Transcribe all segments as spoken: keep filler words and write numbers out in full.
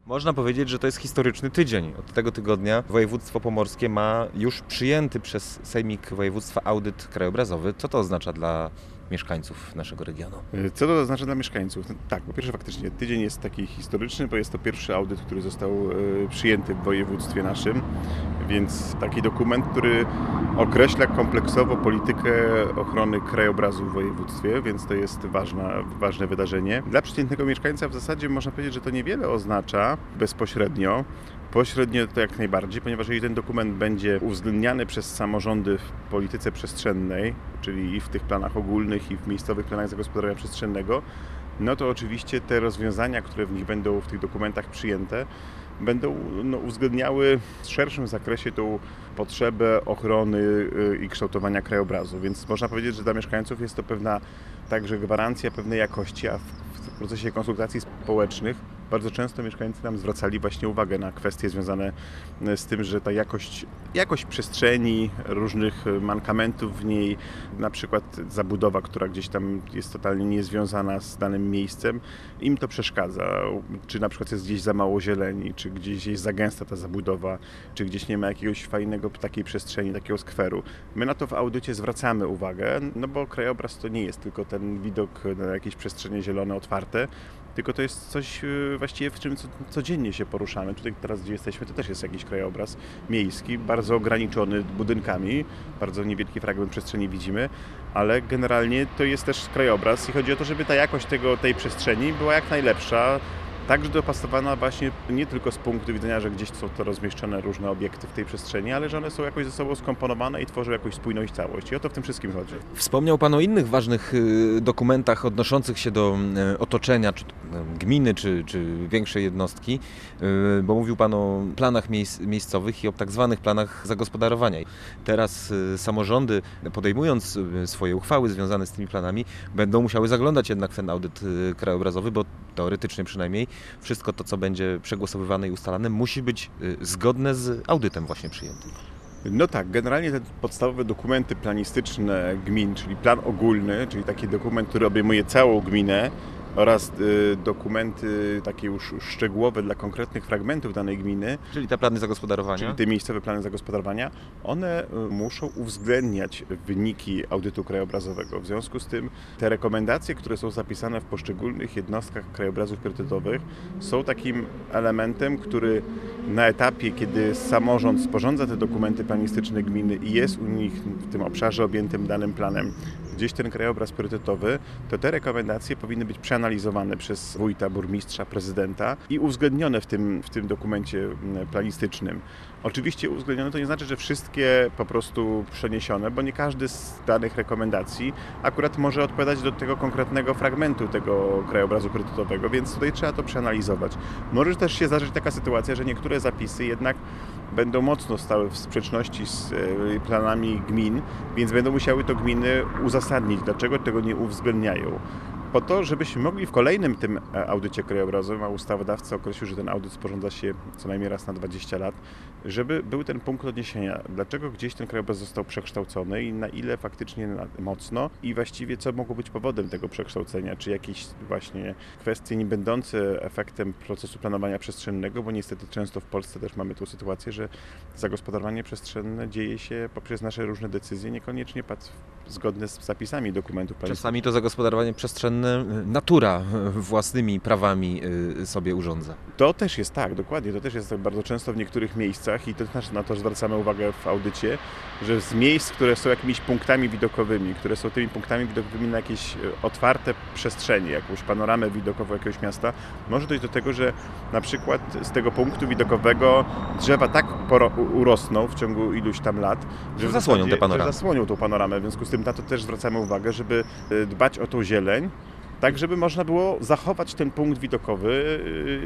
Można powiedzieć, że to jest historyczny tydzień. Od tego tygodnia województwo pomorskie ma już przyjęty przez Sejmik Województwa audyt krajobrazowy. Co to oznacza dla mieszkańców naszego regionu? Co to oznacza dla mieszkańców? No, tak, po pierwsze faktycznie tydzień jest taki historyczny, bo jest to pierwszy audyt, który został e, przyjęty w województwie naszym, więc taki dokument, który określa kompleksowo politykę ochrony krajobrazu w województwie, więc to jest ważna, ważne wydarzenie. Dla przeciętnego mieszkańca w zasadzie można powiedzieć, że to niewiele oznacza bezpośrednio. Pośrednio to jak najbardziej, ponieważ jeżeli ten dokument będzie uwzględniany przez samorządy w polityce przestrzennej, czyli i w tych planach ogólnych, i w miejscowych planach zagospodarowania przestrzennego, no to oczywiście te rozwiązania, które w nich będą w tych dokumentach przyjęte, będą no, uwzględniały w szerszym zakresie tą potrzebę ochrony i kształtowania krajobrazu. Więc można powiedzieć, że dla mieszkańców jest to pewna także gwarancja pewnej jakości, a w, w procesie konsultacji społecznych bardzo często mieszkańcy nam zwracali właśnie uwagę na kwestie związane z tym, że ta jakość, jakość przestrzeni, różnych mankamentów w niej, na przykład zabudowa, która gdzieś tam jest totalnie niezwiązana z danym miejscem, im to przeszkadza. Czy na przykład jest gdzieś za mało zieleni, czy gdzieś jest za gęsta ta zabudowa, czy gdzieś nie ma jakiegoś fajnego takiej przestrzeni, takiego skweru. My na to w audycie zwracamy uwagę, no bo krajobraz to nie jest tylko ten widok na jakieś przestrzenie zielone, otwarte, tylko to jest coś właściwie, w czym codziennie się poruszamy. Tutaj teraz, gdzie jesteśmy, to też jest jakiś krajobraz miejski, bardzo ograniczony budynkami, bardzo niewielki fragment przestrzeni widzimy, ale generalnie to jest też krajobraz i chodzi o to, żeby ta jakość tego, tej przestrzeni była jak najlepsza, także dopasowana właśnie nie tylko z punktu widzenia, że gdzieś są to rozmieszczone różne obiekty w tej przestrzeni, ale że one są jakoś ze sobą skomponowane i tworzą jakąś spójność, całość. I o to w tym wszystkim chodzi. Wspomniał Pan o innych ważnych dokumentach odnoszących się do otoczenia, czy gminy, czy, czy większej jednostki, bo mówił Pan o planach miejsc, miejscowych i o tak zwanych planach zagospodarowania. Teraz samorządy, podejmując swoje uchwały związane z tymi planami, będą musiały zaglądać jednak w ten audyt krajobrazowy, bo teoretycznie przynajmniej wszystko to, co będzie przegłosowywane i ustalane, musi być zgodne z audytem właśnie przyjętym. No tak, generalnie te podstawowe dokumenty planistyczne gmin, czyli plan ogólny, czyli taki dokument, który obejmuje całą gminę, oraz y, dokumenty takie już szczegółowe dla konkretnych fragmentów danej gminy. Czyli te plany zagospodarowania? Czyli te miejscowe plany zagospodarowania. One y, muszą uwzględniać wyniki audytu krajobrazowego. W związku z tym te rekomendacje, które są zapisane w poszczególnych jednostkach krajobrazów priorytetowych, są takim elementem, który na etapie, kiedy samorząd sporządza te dokumenty planistyczne gminy i jest u nich w tym obszarze objętym danym planem gdzieś ten krajobraz priorytetowy, to te rekomendacje powinny być przeanalizowane przez wójta, burmistrza, prezydenta i uwzględnione w tym, w tym dokumencie planistycznym. Oczywiście uwzględnione to nie znaczy, że wszystkie po prostu przeniesione, bo nie każdy z danych rekomendacji akurat może odpowiadać do tego konkretnego fragmentu tego krajobrazu priorytetowego, więc tutaj trzeba to przeanalizować. Może też się zdarzyć taka sytuacja, że niektóre zapisy jednak będą mocno stały w sprzeczności z planami gmin, więc będą musiały to gminy uzasadnić, dlaczego tego nie uwzględniają. Po to, żebyśmy mogli w kolejnym tym audycie krajobrazowym, a ustawodawca określił, że ten audyt sporządza się co najmniej raz na dwadzieścia lat, żeby był ten punkt odniesienia, dlaczego gdzieś ten krajobraz został przekształcony i na ile faktycznie mocno i właściwie co mogło być powodem tego przekształcenia, czy jakieś właśnie kwestie nie będące efektem procesu planowania przestrzennego, bo niestety często w Polsce też mamy tą sytuację, że zagospodarowanie przestrzenne dzieje się poprzez nasze różne decyzje, niekoniecznie zgodne z zapisami dokumentów planistycznych. Czasami to zagospodarowanie przestrzenne natura własnymi prawami sobie urządza. To też jest tak, dokładnie, to też jest tak bardzo często w niektórych miejscach i to też na to zwracamy uwagę w audycie, że z miejsc, które są jakimiś punktami widokowymi, które są tymi punktami widokowymi na jakieś otwarte przestrzenie, jakąś panoramę widokową jakiegoś miasta, może dojść do tego, że na przykład z tego punktu widokowego drzewa tak urosną w ciągu iluś tam lat, że zasłonią tę panoramę. Że zasłonią tą panoramę, w związku z tym na to też zwracamy uwagę, żeby dbać o tą zieleń, tak żeby można było zachować ten punkt widokowy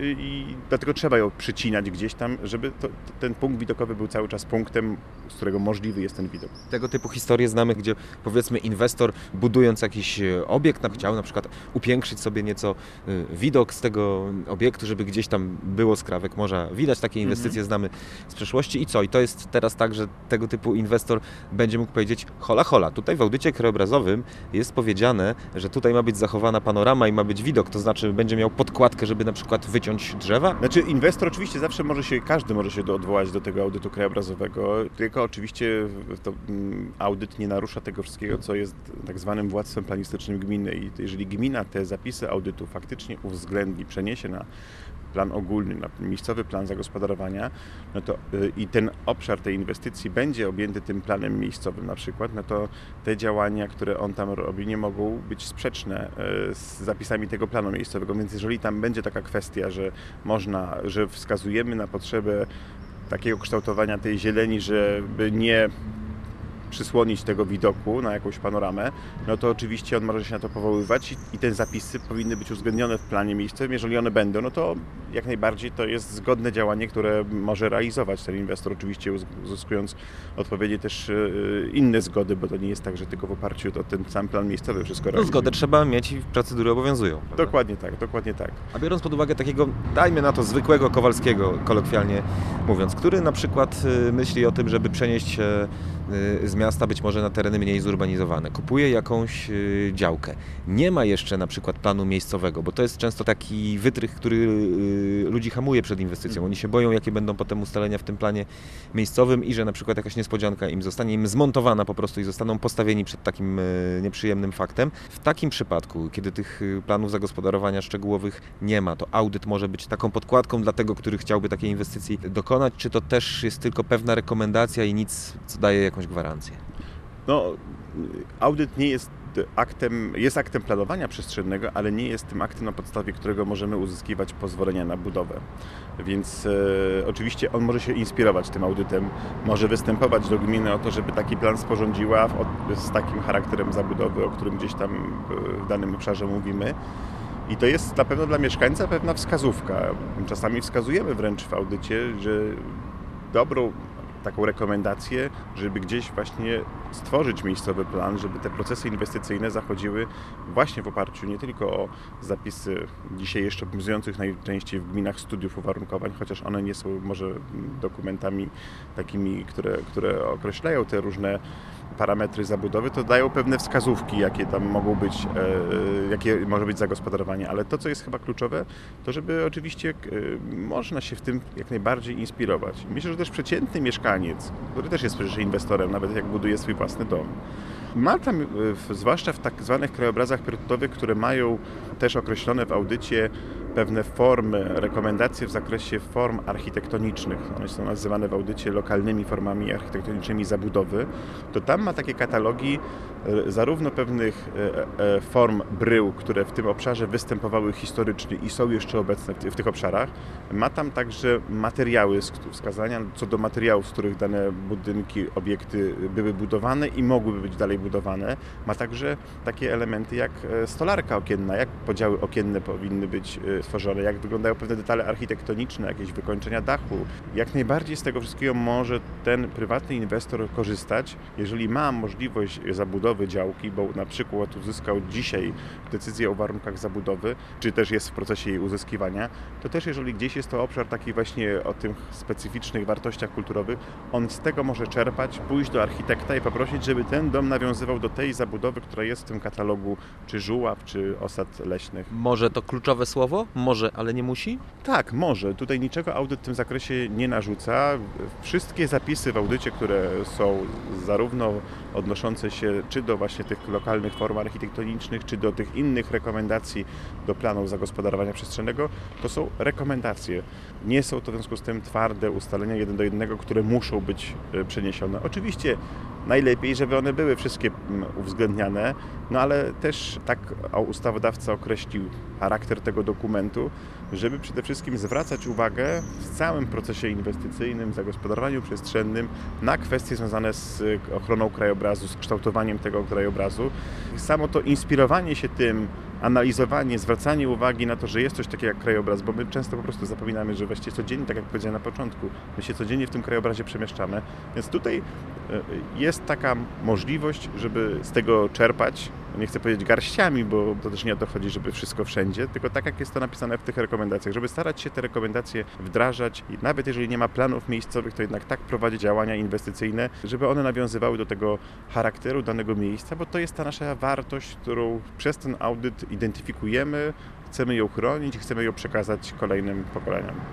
i dlatego trzeba ją przycinać gdzieś tam, żeby to, ten punkt widokowy był cały czas punktem, z którego możliwy jest ten widok. Tego typu historie znamy, gdzie powiedzmy inwestor budując jakiś obiekt, chciał na przykład upiększyć sobie nieco widok z tego obiektu, żeby gdzieś tam było skrawek morza. Widać takie inwestycje, mm-hmm. znamy z przeszłości i co? I to jest teraz tak, że tego typu inwestor będzie mógł powiedzieć hola hola, tutaj w audycie krajobrazowym jest powiedziane, że tutaj ma być zachowana panorama i ma być widok, to znaczy będzie miał podkładkę, żeby na przykład wyciąć drzewa? Znaczy inwestor oczywiście zawsze może się, każdy może się do, odwołać do tego audytu krajobrazowego, tylko oczywiście to mm, audyt nie narusza tego wszystkiego, co jest tak zwanym władztwem planistycznym gminy i jeżeli gmina te zapisy audytu faktycznie uwzględni, przeniesie na plan ogólny, na miejscowy plan zagospodarowania, no to yy, i ten obszar tej inwestycji będzie objęty tym planem miejscowym na przykład, no to te działania, które on tam robi, nie mogą być sprzeczne yy, z zapisami tego planu miejscowego, więc jeżeli tam będzie taka kwestia, że można, że wskazujemy na potrzebę takiego kształtowania tej zieleni, żeby nie przysłonić tego widoku na jakąś panoramę, no to oczywiście on może się na to powoływać i, i te zapisy powinny być uwzględnione w planie miejscowym. Jeżeli one będą, no to jak najbardziej to jest zgodne działanie, które może realizować ten inwestor, oczywiście uzyskując odpowiednie też inne zgody, bo to nie jest tak, że tylko w oparciu o ten sam plan miejscowy wszystko realizuje. No zgodę trzeba mieć i procedury obowiązują. Prawda? Dokładnie tak, dokładnie tak. A biorąc pod uwagę takiego, dajmy na to zwykłego Kowalskiego, kolokwialnie mówiąc, który na przykład myśli o tym, żeby przenieść się z miasta być może na tereny mniej zurbanizowane, kupuje jakąś działkę. Nie ma jeszcze na przykład planu miejscowego, bo to jest często taki wytrych, który ludzi hamuje przed inwestycją. Oni się boją, jakie będą potem ustalenia w tym planie miejscowym i że na przykład jakaś niespodzianka im zostanie im zmontowana po prostu i zostaną postawieni przed takim nieprzyjemnym faktem. W takim przypadku, kiedy tych planów zagospodarowania szczegółowych nie ma, to audyt może być taką podkładką dla tego, który chciałby takiej inwestycji dokonać, czy to też jest tylko pewna rekomendacja i nic, co daje jakąś gwarancję? No, audyt nie jest aktem, jest aktem planowania przestrzennego, ale nie jest tym aktem, na podstawie którego możemy uzyskiwać pozwolenia na budowę. Więc e, oczywiście on może się inspirować tym audytem, może występować do gminy o to, żeby taki plan sporządziła w, z takim charakterem zabudowy, o którym gdzieś tam w danym obszarze mówimy. I to jest na pewno dla mieszkańca pewna wskazówka. Czasami wskazujemy wręcz w audycie, że dobrą taką rekomendację, żeby gdzieś właśnie stworzyć miejscowy plan, żeby te procesy inwestycyjne zachodziły właśnie w oparciu nie tylko o zapisy dzisiaj jeszcze obowiązujących najczęściej w gminach studiów uwarunkowań, chociaż one nie są może dokumentami takimi, które, które określają te różne parametry zabudowy, to dają pewne wskazówki, jakie tam mogą być, e, jakie może być zagospodarowanie, ale to, co jest chyba kluczowe, to żeby oczywiście e, można się w tym jak najbardziej inspirować. Myślę, że też przeciętny mieszkaniec, który też jest przecież inwestorem, nawet jak buduje swój własny dom, ma tam, w, zwłaszcza w tak zwanych krajobrazach priorytetowych, które mają też określone w audycie pewne formy, rekomendacje w zakresie form architektonicznych, one są nazywane w audycie lokalnymi formami architektonicznymi zabudowy, to tam ma takie katalogi zarówno pewnych form brył, które w tym obszarze występowały historycznie i są jeszcze obecne w tych obszarach. Ma tam także materiały, wskazania co do materiałów, z których dane budynki, obiekty były budowane i mogłyby być dalej budowane. Ma także takie elementy jak stolarka okienna, jak podziały okienne powinny być tworzone, jak wyglądają pewne detale architektoniczne, jakieś wykończenia dachu. Jak najbardziej z tego wszystkiego może ten prywatny inwestor korzystać, jeżeli ma możliwość zabudowy działki, bo na przykład uzyskał dzisiaj decyzję o warunkach zabudowy, czy też jest w procesie jej uzyskiwania, to też jeżeli gdzieś jest to obszar taki właśnie o tych specyficznych wartościach kulturowych, on z tego może czerpać, pójść do architekta i poprosić, żeby ten dom nawiązywał do tej zabudowy, która jest w tym katalogu czy żuław, czy osad leśnych. Może to kluczowe słowo? Może, ale nie musi? Tak, może. Tutaj niczego audyt w tym zakresie nie narzuca. Wszystkie zapisy w audycie, które są zarówno odnoszące się czy do właśnie tych lokalnych form architektonicznych, czy do tych innych rekomendacji do planów zagospodarowania przestrzennego, to są rekomendacje. Nie są to w związku z tym twarde ustalenia jeden do jednego, które muszą być przeniesione. Oczywiście najlepiej, żeby one były wszystkie uwzględniane, no ale też tak ustawodawca określił charakter tego dokumentu, żeby przede wszystkim zwracać uwagę w całym procesie inwestycyjnym, zagospodarowaniu przestrzennym na kwestie związane z ochroną krajobrazu, z kształtowaniem tego krajobrazu. Samo to inspirowanie się tym, analizowanie, zwracanie uwagi na to, że jest coś takiego jak krajobraz, bo my często po prostu zapominamy, że właściwie codziennie, tak jak powiedziałem na początku, my się codziennie w tym krajobrazie przemieszczamy, więc tutaj jest taka możliwość, żeby z tego czerpać, nie chcę powiedzieć garściami, bo to też nie o to chodzi, żeby wszystko wszędzie, tylko tak jak jest to napisane w tych rekomendacjach, żeby starać się te rekomendacje wdrażać i nawet jeżeli nie ma planów miejscowych, to jednak tak prowadzić działania inwestycyjne, żeby one nawiązywały do tego charakteru danego miejsca, bo to jest ta nasza wartość, którą przez ten audyt identyfikujemy, chcemy ją chronić i chcemy ją przekazać kolejnym pokoleniom.